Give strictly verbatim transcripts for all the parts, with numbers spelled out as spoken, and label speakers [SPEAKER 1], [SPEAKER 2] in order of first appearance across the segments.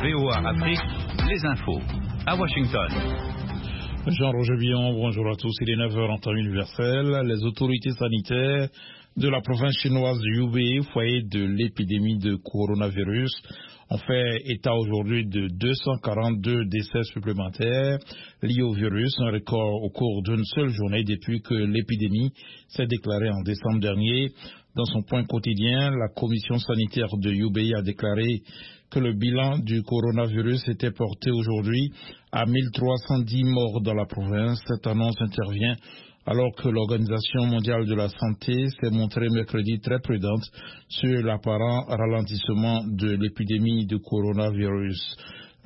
[SPEAKER 1] V O A Afrique, les infos. À Washington.
[SPEAKER 2] Jean-Roger Billon, bonjour à tous. Il est neuf heures en temps universel. Les autorités sanitaires de la province chinoise du Hubei, foyer de l'épidémie de coronavirus, ont fait état aujourd'hui de deux cent quarante-deux décès supplémentaires liés au virus, un record au cours d'une seule journée depuis que l'épidémie s'est déclarée en décembre dernier. Dans son point quotidien, la commission sanitaire de Hubei a déclaré que le bilan du coronavirus était porté aujourd'hui à mille trois cent dix morts dans la province. Cette annonce intervient alors que l'Organisation mondiale de la santé s'est montrée mercredi très prudente sur l'apparent ralentissement de l'épidémie de coronavirus.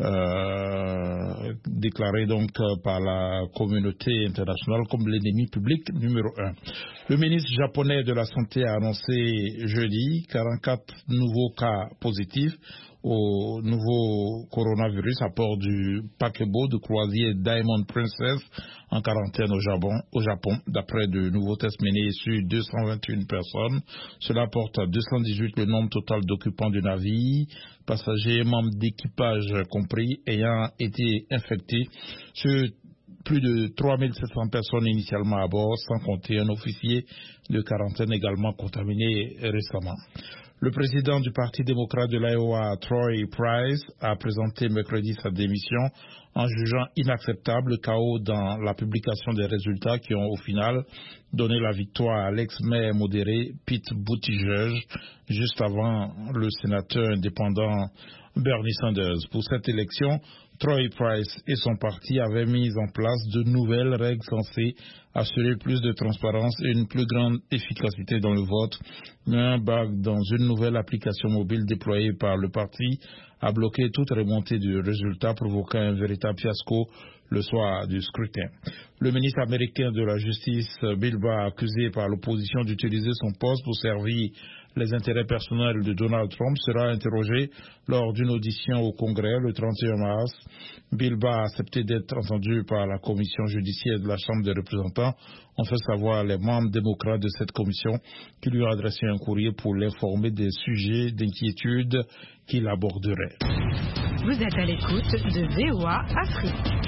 [SPEAKER 2] Euh, déclaré donc par la communauté internationale comme l'ennemi public numéro un. Le ministre japonais de la Santé a annoncé jeudi quarante-quatre nouveaux cas positifs au nouveau coronavirus à bord du paquebot de croisière Diamond Princess en quarantaine au Japon, au Japon, d'après de nouveaux tests menés sur deux cent vingt et une personnes. Cela porte à deux cent dix-huit le nombre total d'occupants du navire, passagers et membres d'équipage compris, ayant été infectés sur plus de trois mille sept cents personnes initialement à bord, sans compter un officier de quarantaine également contaminé récemment. Le président du Parti démocrate de l'Iowa, Troy Price, a présenté mercredi sa démission en jugeant inacceptable le chaos dans la publication des résultats qui ont au final donné la victoire à l'ex-maire modéré Pete Buttigieg juste avant le sénateur indépendant Bernie Sanders. Pour cette élection, Troy Price et son parti avaient mis en place de nouvelles règles censées assurer plus de transparence et une plus grande efficacité dans le vote. Mais un bug dans une nouvelle application mobile déployée par le parti a bloqué toute remontée du résultat, provoquant un véritable fiasco le soir du scrutin. Le ministre américain de la Justice, Bill Barr, accusé par l'opposition d'utiliser son poste pour servir les intérêts personnels de Donald Trump, sera interrogé lors d'une audition au Congrès le trente et un mars. Bill Barr a accepté d'être entendu par la commission judiciaire de la Chambre des représentants, ont fait savoir les membres démocrates de cette commission qui lui ont adressé un courrier pour l'informer des sujets d'inquiétude qu'il aborderait.
[SPEAKER 3] Vous êtes à l'écoute de V O A Afrique.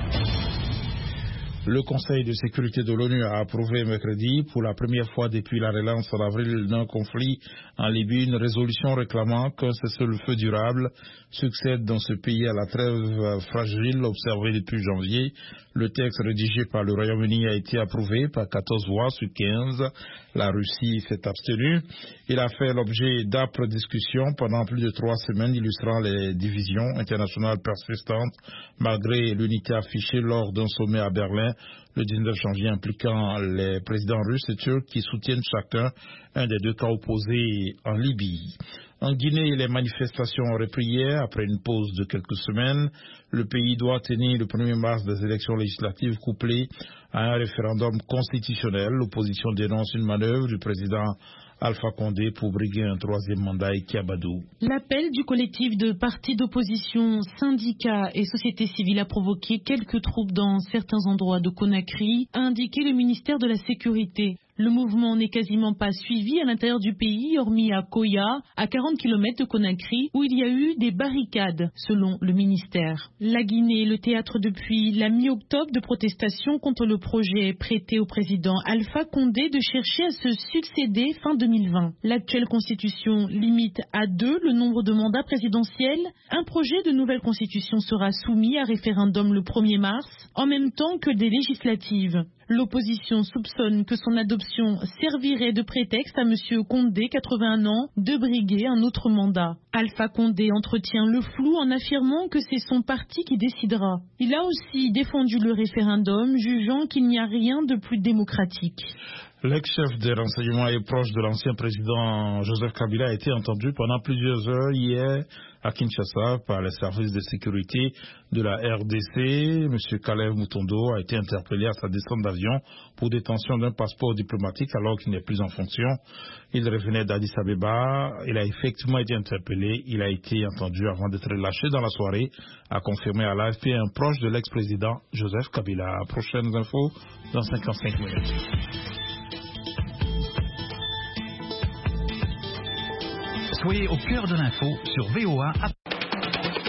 [SPEAKER 2] Le Conseil de sécurité de l'ONU a approuvé mercredi, pour la première fois depuis la relance en avril d'un conflit en Libye, une résolution réclamant qu'un cessez-le-feu durable succède dans ce pays à la trêve fragile observée depuis janvier. Le texte rédigé par le Royaume-Uni a été approuvé par quatorze voix sur quinze. La Russie s'est abstenue. Il a fait l'objet d'âpres discussions pendant plus de trois semaines, illustrant les divisions internationales persistantes malgré l'unité affichée lors d'un sommet à Berlin le dix-neuf janvier impliquant les présidents russes et turcs qui soutiennent chacun un des deux camps opposés en Libye. En Guinée, les manifestations ont repris hier après une pause de quelques semaines. Le pays doit tenir le premier mars des élections législatives couplées à un référendum constitutionnel. L'opposition dénonce une manœuvre du président Alpha Condé pour briguer un troisième mandat et Kiabadou.
[SPEAKER 4] L'appel du collectif de partis d'opposition, syndicats et société civile a provoqué quelques troubles dans certains endroits de Conakry, a indiqué le ministère de la Sécurité. Le mouvement n'est quasiment pas suivi à l'intérieur du pays, hormis à Koya, à quarante kilomètres de Conakry, où il y a eu des barricades, selon le ministère. La Guinée est le théâtre depuis la mi-octobre de protestations contre le projet prêté au président Alpha Condé de chercher à se succéder fin deux mille vingt. L'actuelle constitution limite à deux le nombre de mandats présidentiels. Un projet de nouvelle constitution sera soumis à référendum le premier mars, en même temps que des législatives. L'opposition soupçonne que son adoption servirait de prétexte à M. Condé, quatre-vingt-un ans, de briguer un autre mandat. Alpha Condé entretient le flou en affirmant que c'est son parti qui décidera. Il a aussi défendu le référendum, jugeant qu'il n'y a rien de plus démocratique.
[SPEAKER 2] L'ex-chef des renseignements et proche de l'ancien président Joseph Kabila a été entendu pendant plusieurs heures hier à Kinshasa par les services de sécurité de la R D C. M. Kalev Mutondo a été interpellé à sa descente d'avion pour détention d'un passeport diplomatique alors qu'il n'est plus en fonction. Il revenait d'Addis Abeba. Il a effectivement été interpellé. Il a été entendu avant d'être lâché dans la soirée, a confirmé à l'A F P un proche de l'ex-président Joseph Kabila. Prochaines infos dans cinquante-cinq minutes.
[SPEAKER 1] Soyez au cœur de l'info sur V O A.